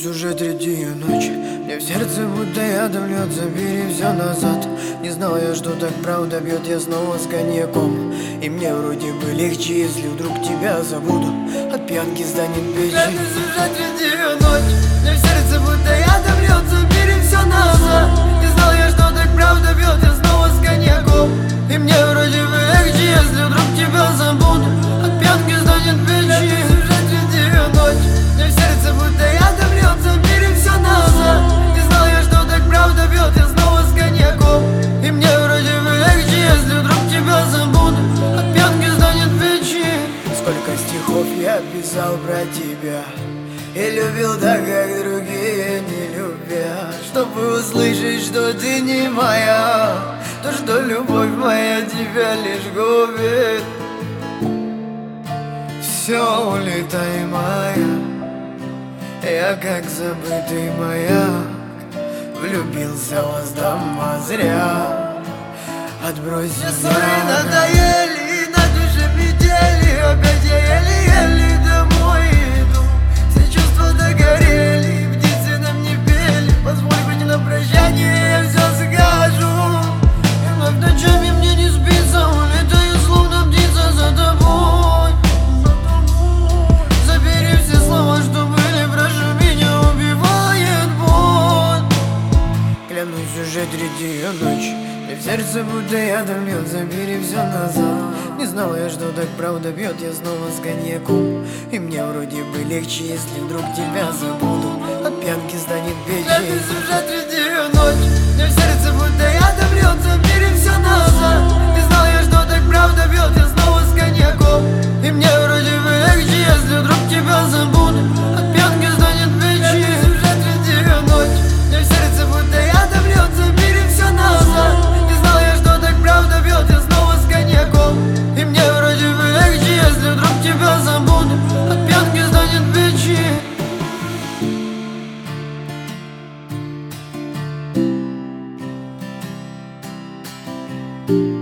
Клянусь, уже третью ночь. Мне в сердце будто ядом льет, забери все назад. Не знал я, что так правда бьет, я снова с коньяком. И мне вроде бы легче, если вдруг тебя забуду. От пьянки станет печень. Клянусь, уже третью ночь. Мне в сердце будто ядом льет, забери все назад. Не знал я, что так правда бьет, я снова с коньяком. И мне вроде бы легче, если вдруг тебя забуду. От пьянки станет печень. Уже третью ночь. Мне в сердце будто ядом льет, забери все назад. Не знал я, что так правда бьет, я снова с коньяком. И мне вроде бы легче, если вдруг тебя забуду. От пьянки станет печень. Сколько стихов я писал про тебя и любил так, как другие не любят. Чтобы услышать, что ты не моя, то, что любовь моя тебя лишь губит. Все, улетай, моя, я как забытый маяк. Влюбился в вас дома зря. Отбрось Мне ссоры надоели, и на душе метели. Опять я еле-еле домой иду. Все чувства догорели, птицы нам не пели. Позволь быть на прощание, я все скажу. И вновь ночами мне не спится, улетаю словно птица за тобой. Забери все слова, что были, прошу, меня убивает боль. Клянусь, уже третью ночь. И в сердце будто ядом льет, забери все назад. Не знал я, что так правда бьет, я снова с коньяком. И мне вроде бы легче, если вдруг тебя забуду. От пьянки станет печень. Клянусь, уже третью ночь. Мне в сердце будто ядом льет, забери все назад. Не знал я, что так правда бьет, я снова с коньяком. И мне вроде бы легче, если вдруг тебя забуду. От пьянки станет печень. Клянусь, уже третью ночь. Мне в сердце будто ядом льет, забери все назад. Не знал я, что так правда бьет, я снова с коньяком. И мне вроде бы легче, если вдруг тебя забуду. От пьянки станет печень. Thank